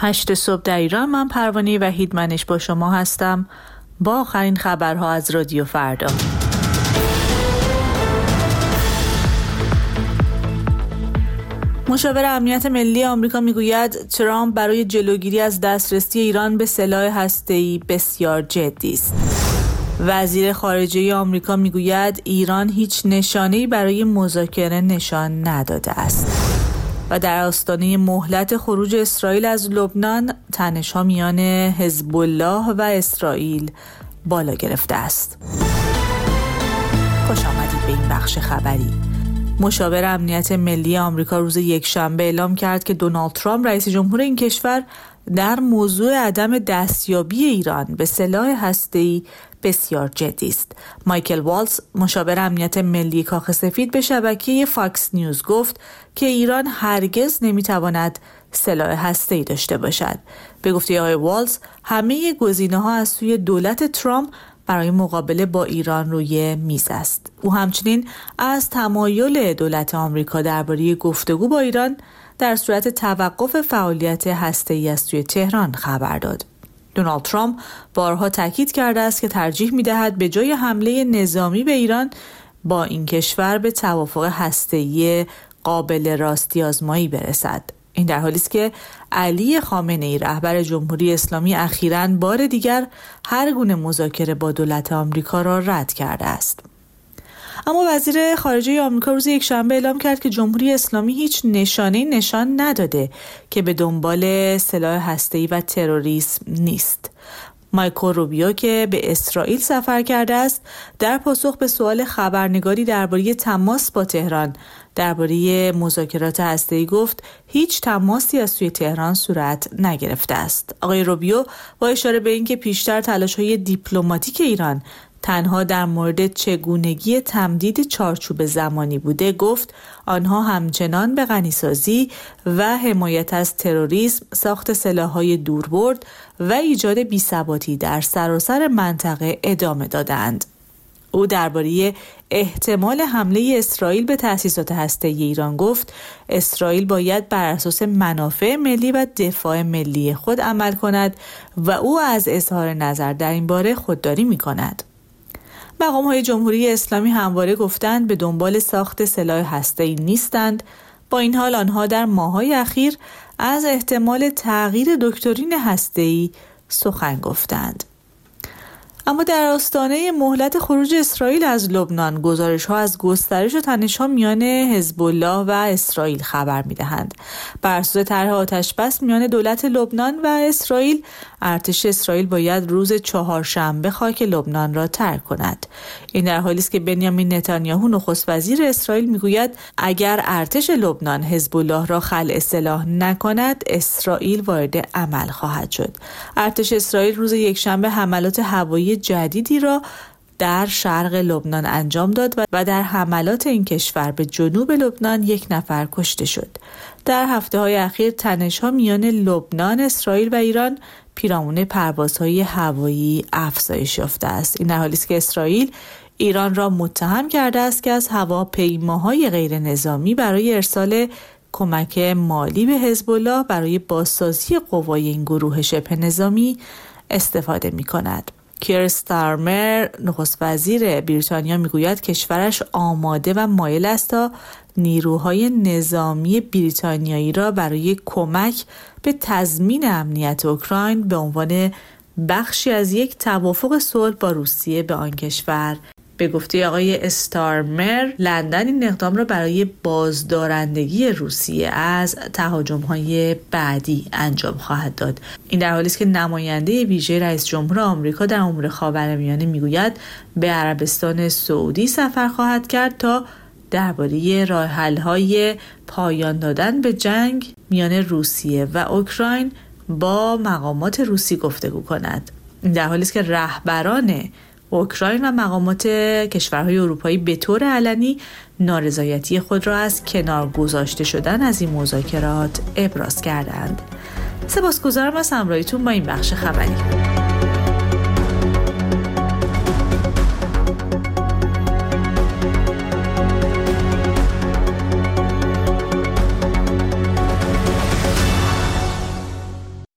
8 صبح در ایران. من پروانه وحیدمنش با شما هستم با آخرین خبرها از رادیو فردا. مشاور امنیت ملی آمریکا میگوید ترامپ برای جلوگیری از دسترسی ایران به سلاح هسته‌ای بسیار جدی است. وزیر خارجه آمریکا میگوید ایران هیچ نشانه‌ای برای مذاکره نشان نداده است. و در آستانه مهلت خروج اسرائیل از لبنان، تنش‌ها میان حزب الله و اسرائیل بالا گرفته است. خوش آمدید به این بخش خبری. مشاور امنیت ملی آمریکا روز یکشنبه اعلام کرد که دونالد ترامپ رئیس جمهور این کشور در موضوع عدم دستیابی ایران به سلاح هسته‌ای بسیار جدی است. مایکل والتز، مشاور امنیت ملی کاخ سفید، به شبکه فاکس نیوز گفت که ایران هرگز نمیتواند سلاح هسته‌ای داشته باشد. به گفته آقای والتز، همه گزینه‌ها از سوی دولت ترامپ برای مقابله با ایران روی میز است. او همچنین از تمایل دولت آمریکا درباره گفتگو با ایران در صورت توقف فعالیت هسته‌ای از سوی تهران خبر داد. دونالد ترامپ بارها تاکید کرده است که ترجیح می‌دهد به جای حمله نظامی به ایران با این کشور به توافق هسته‌ای قابل راستی آزمایی برسد. این در حالی است که علی خامنه‌ای، رهبر جمهوری اسلامی، اخیراً بار دیگر هر گونه مذاکره با دولت آمریکا را رد کرده است. اما وزیر خارجه آمریکا روز یکشنبه اعلام کرد که جمهوری اسلامی هیچ نشانه‌ای نشان نداده که به دنبال سلاح هسته‌ای و تروریسم نیست. مایکو روبیو که به اسرائیل سفر کرده است، در پاسخ به سوال خبرنگاری درباره تماس با تهران درباره مذاکرات هسته‌ای گفت هیچ تماسی از سوی تهران صورت نگرفته است. آقای روبیو با اشاره به اینکه پیشتر تلاش‌های دیپلماتیک ایران تنها در مورد چگونگی تمدید چارچوب زمانی بوده، گفت آنها همچنان به غنیسازی و حمایت از تروریسم، ساخت سلاح‌های دوربرد و ایجاد بی‌ثباتی در سراسر منطقه ادامه دادند. او درباره احتمال حمله اسرائیل به تأسیسات هسته‌ای ایران گفت اسرائیل باید بر اساس منافع ملی و دفاع ملی خود عمل کند و او از اظهار نظر در این باره خودداری می‌کند. مقام‌های جمهوری اسلامی همواره گفتند به دنبال ساخت سلاح هسته‌ای نیستند. با این حال آنها در ماه‌های اخیر از احتمال تغییر دکترین هسته‌ای سخن گفتند. اما در آستانه مهلت خروج اسرائیل از لبنان، گزارش‌ها از گسترش تنش‌ها میان حزب الله و اسرائیل خبر می‌دهند. بر اساس طرح آتش‌بس میان دولت لبنان و اسرائیل، ارتش اسرائیل باید روز چهارشنبه خاک لبنان را ترک کند. این در حالی است که بنیامین نتانیاهو، نخست وزیر اسرائیل، میگوید اگر ارتش لبنان حزب الله را خلع سلاح نکند، اسرائیل وارد عمل خواهد شد. ارتش اسرائیل روز یکشنبه حملات هوایی جدیدی را در شرق لبنان انجام داد و در حملات این کشور به جنوب لبنان 1 نفر کشته شد. در هفته‌های اخیر تنش‌ها میان لبنان، اسرائیل و ایران پیرامون پروازهای هوایی افزایش یافته است. این در حالی است که اسرائیل ایران را متهم کرده است که از هواپیماهای غیر نظامی برای ارسال کمک مالی به حزب الله برای بازسازی قوای این گروه شبه نظامی استفاده می‌کند. کیر استارمر، نخست وزیر بریتانیا، میگوید کشورش آماده و مایل است تا نیروهای نظامی بریتانیایی را برای کمک به تضمین امنیت اوکراین به عنوان بخشی از یک توافق صلح با روسیه به آن کشور. به گفته آقای استارمر، لندن این اقدام را برای بازدارندگی روسیه از تهاجم‌های بعدی انجام خواهد داد. این در حالی است که نماینده ویژه رئیس جمهور آمریکا در امور خاورمیانه میگوید به عربستان سعودی سفر خواهد کرد تا درباره راه حل‌های پایان دادن به جنگ میان روسیه و اوکراین با مقامات روسی گفتگو کند. این در حالی است که رهبران اوکراین و مقامات کشورهای اروپایی به طور علنی نارضایتی خود را از کنار گذاشته شدن از این مذاکرات ابراز کردند. سپاسگزارم از همراهیتون با این بخش خبری.